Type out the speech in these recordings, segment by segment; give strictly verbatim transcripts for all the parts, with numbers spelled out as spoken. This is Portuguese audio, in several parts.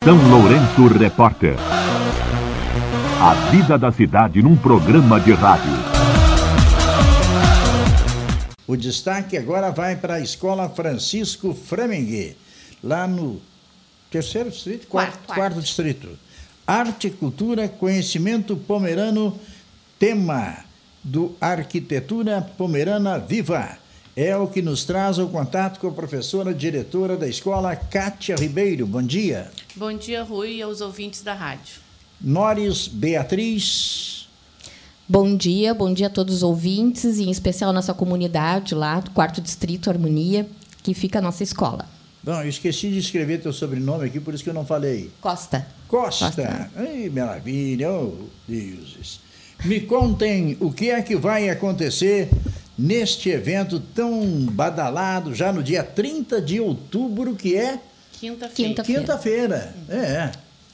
São Lourenço Repórter. A vida da cidade num programa de rádio. O destaque agora vai para a Escola Francisco Fleming, lá no terceiro distrito? Quarto, quarto, quarto distrito. Arte, cultura, conhecimento pomerano, tema do Arquitetura Pomerana Viva. É o que nos traz o contato com a professora diretora da escola, Kátia Ribeiro. Bom dia. Bom dia, Rui, e aos ouvintes da rádio. Nores Beatriz. Bom dia, bom dia a todos os ouvintes, e em especial a nossa comunidade lá do quarto distrito, Harmonia, que fica a nossa escola. Não, eu esqueci de escrever teu sobrenome aqui, por isso que eu não falei. Costa. Costa. Costa. Ai, maravilha, oh, deuses. Me contem o que é que vai acontecer neste evento tão badalado, já no dia trinta de outubro, que é... Quinta-feira. Quinta-feira. Quinta-feira, é.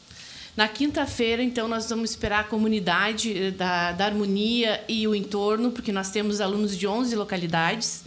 Na quinta-feira, então, nós vamos esperar a comunidade da, da Harmonia e o entorno, porque nós temos alunos de onze localidades.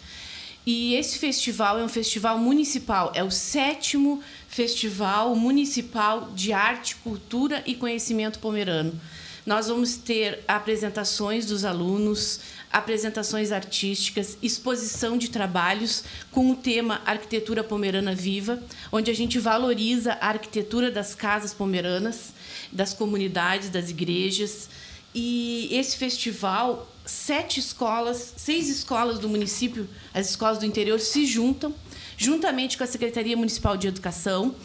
E esse festival é um festival municipal, é o sétimo Festival Municipal de Arte, Cultura e Conhecimento Pomerano. Nós vamos ter apresentações dos alunos, apresentações artísticas, exposição de trabalhos com o tema Arquitetura Pomerana Viva, onde a gente valoriza a arquitetura das casas pomeranas, das comunidades, das igrejas. E esse festival, sete escolas, seis escolas do município, as escolas do interior, se juntam, juntamente com a Secretaria Municipal de Educação,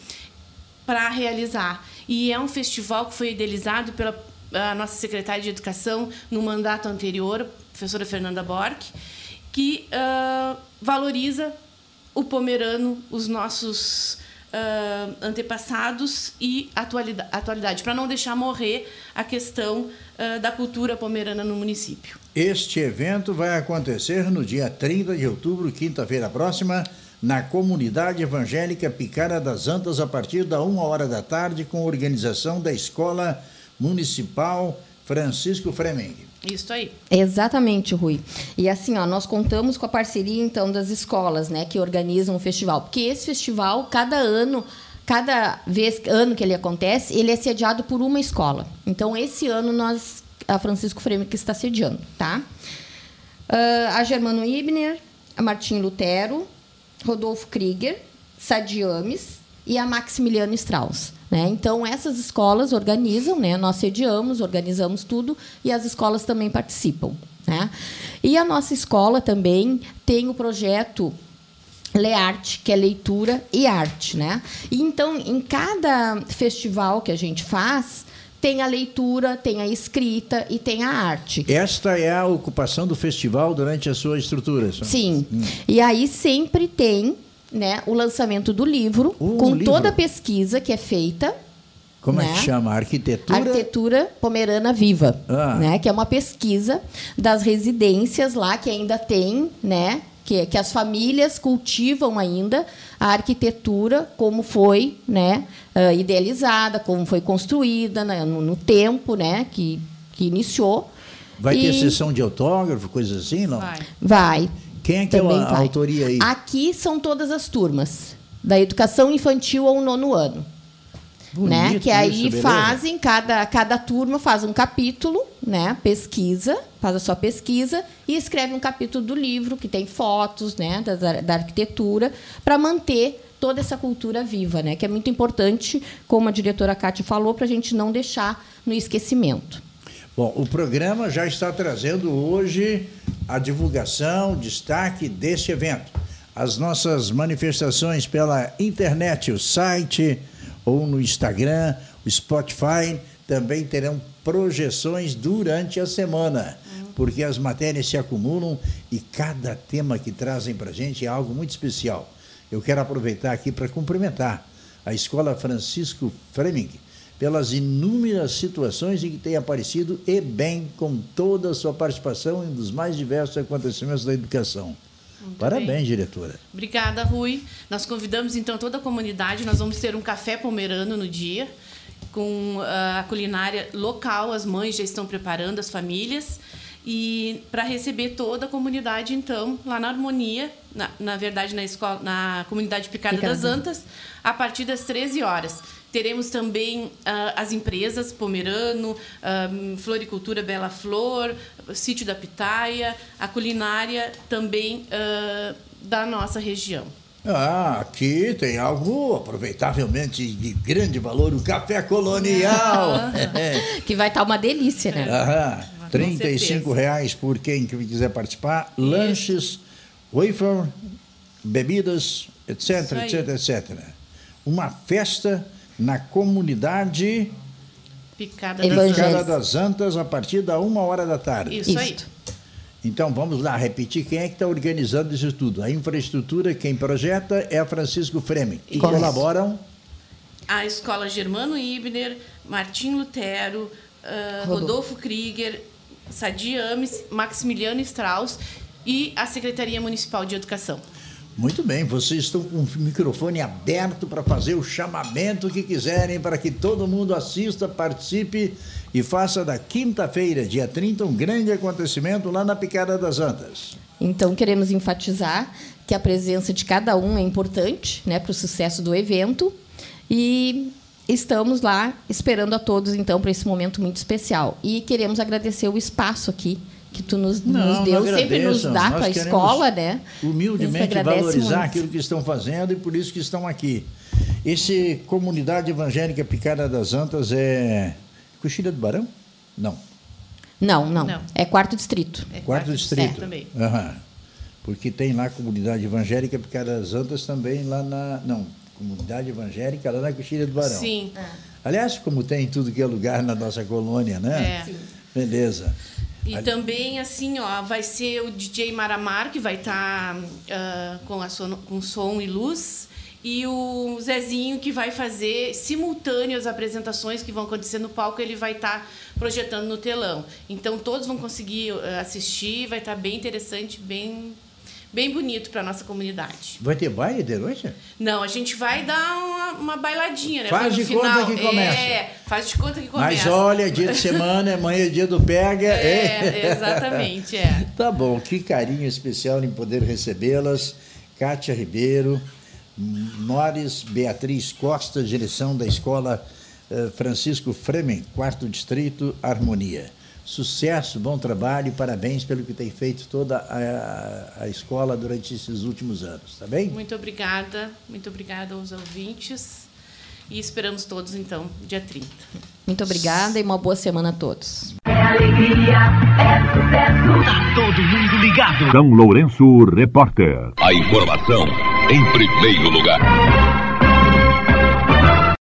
para realizar. E é um festival que foi idealizado pela a nossa secretária de Educação no mandato anterior, a professora Fernanda Borck, que uh, valoriza o pomerano, os nossos uh, antepassados e atualidade, atualidade para não deixar morrer a questão uh, da cultura pomerana no município. Este evento vai acontecer no dia trinta de outubro, quinta-feira próxima, na comunidade evangélica Picara das Antas, a partir da uma hora da tarde, com organização da Escola Municipal Francisco Fleming. Isso aí. Exatamente, Rui. E assim, ó, nós contamos com a parceria, então, das escolas, né, que organizam o festival. Porque esse festival, cada ano, cada vez, ano que ele acontece, ele é sediado por uma escola. Então, esse ano, nós, a Francisco Fleming que está sediando, tá? Uh, a Germano Ibner, a Martim Lutero, Rodolfo Krieger, Sadiames e a Maximiliano Strauss. Né? Então, essas escolas organizam, né? Nós sediamos, organizamos tudo, e as escolas também participam. Né? E a nossa escola também tem o projeto LEARTE, que é leitura e arte. Né? E, então, em cada festival que a gente faz, tem a leitura, tem a escrita e tem a arte. Esta é a ocupação do festival durante a sua estrutura? Sim. Hum. E aí sempre tem... Né, o lançamento do livro, o com livro. toda a pesquisa que é feita. Como né, é que chama? Arquitetura? Arquitetura Pomerana Viva. Ah. Né, que é uma pesquisa das residências lá, que ainda tem, né, que, que as famílias cultivam ainda a arquitetura, como foi, né, uh, idealizada, como foi construída, né, no, no tempo, né, que, que iniciou. Vai e... ter sessão de autógrafo, coisas assim, não? Vai. Vai. Quem é que Também é a vai. autoria aí? Aqui são todas as turmas, da educação infantil ao nono ano. Bonito, né? Que aí isso, fazem, cada, cada turma faz um capítulo, né? Pesquisa, faz a sua pesquisa e escreve um capítulo do livro, que tem fotos, né? da, da arquitetura, para manter toda essa cultura viva, né? Que é muito importante, como a diretora Kátia falou, para a gente não deixar no esquecimento. Bom, o programa já está trazendo hoje a divulgação, o destaque deste evento. As nossas manifestações pela internet, o site ou no Instagram, o Spotify, também terão projeções durante a semana, porque as matérias se acumulam e cada tema que trazem para a gente é algo muito especial. Eu quero aproveitar aqui para cumprimentar a Escola Francisco Fleming pelas inúmeras situações em que tem aparecido e bem com toda a sua participação em um dos mais diversos acontecimentos da educação. Muito Parabéns, bem. diretora. Obrigada, Rui. Nós convidamos, então, toda a comunidade. Nós vamos ter um café pomerano no dia, com a culinária local. As mães já estão preparando, as famílias. E para receber toda a comunidade, então, lá na Harmonia, na, na verdade, na, escola, na comunidade Picara das Antas, a partir das treze horas. Teremos também uh, as empresas Pomerano, uh, Floricultura Bela Flor, Sítio da Pitaia, a culinária também uh, da nossa região. Ah, aqui tem algo aproveitavelmente de grande valor, o café colonial. Que vai estar uma delícia, né? Aham. trinta e cinco reais por quem quiser participar. Isso. Lanches, wafer, bebidas, etc, etc, etcétera. Uma festa na comunidade Picada, Picada das Antas a partir da uma hora da tarde. Isso, isso aí. Então, vamos lá repetir quem é que está organizando isso tudo. A infraestrutura, quem projeta é a Francisco Fremen. E colaboram? A Escola Germano Ibner, Martim Lutero, uh, Rodolfo. Rodolfo Krieger, Sadi Ames, Maximiliano Strauss e a Secretaria Municipal de Educação. Muito bem, vocês estão com o microfone aberto para fazer o chamamento que quiserem, para que todo mundo assista, participe e faça da quinta-feira, dia trinta, um grande acontecimento lá na Picada das Antas. Então, queremos enfatizar que a presença de cada um é importante, né, para o sucesso do evento, e estamos lá esperando a todos, então, para esse momento muito especial. E queremos agradecer o espaço aqui que tu nos, Não, nos deu, sempre nos dá para a escola, né? Humildemente valorizar muito aquilo que estão fazendo e por isso que estão aqui. Esse Comunidade Evangélica Picada das Antas é Coxilha do Barão? Não. Não, não. não. É quarto distrito. É quarto, quarto distrito. É, também. Uhum. Porque tem lá a Comunidade Evangélica Picada das Antas também lá na... Não, Comunidade Evangélica lá na Coxilha do Barão. Sim. É. Aliás, como tem em tudo que é lugar na nossa colônia, né? É. Sim. Beleza. E Ali... também, assim, ó, vai ser o D J Maramar, que vai estar tá, uh, com, a son... com som e luz, e o Zezinho, que vai fazer simultâneo as apresentações que vão acontecer no palco, ele vai estar tá projetando no telão. Então, todos vão conseguir uh, assistir, vai estar tá bem interessante, bem... bem bonito para a nossa comunidade. Vai ter baile de noite? Não, a gente vai dar uma, uma bailadinha, né? Faz de final. conta que começa. É, faz de conta que começa. Mas olha, dia de semana, amanhã é dia do pega. É, é. Exatamente, é. Tá bom, que carinho especial em poder recebê-las. Kátia Ribeiro, Nores Beatriz Costa, direção da Escola Francisco Fremen, quarto Distrito, Harmonia. Sucesso, bom trabalho e parabéns pelo que tem feito toda a, a escola durante esses últimos anos, tá bem? Muito obrigada, muito obrigada aos ouvintes e esperamos todos, então, dia trinta. Muito obrigada e uma boa semana a todos. É alegria, é sucesso. Tá todo mundo ligado. São Lourenço, repórter. A informação em primeiro lugar.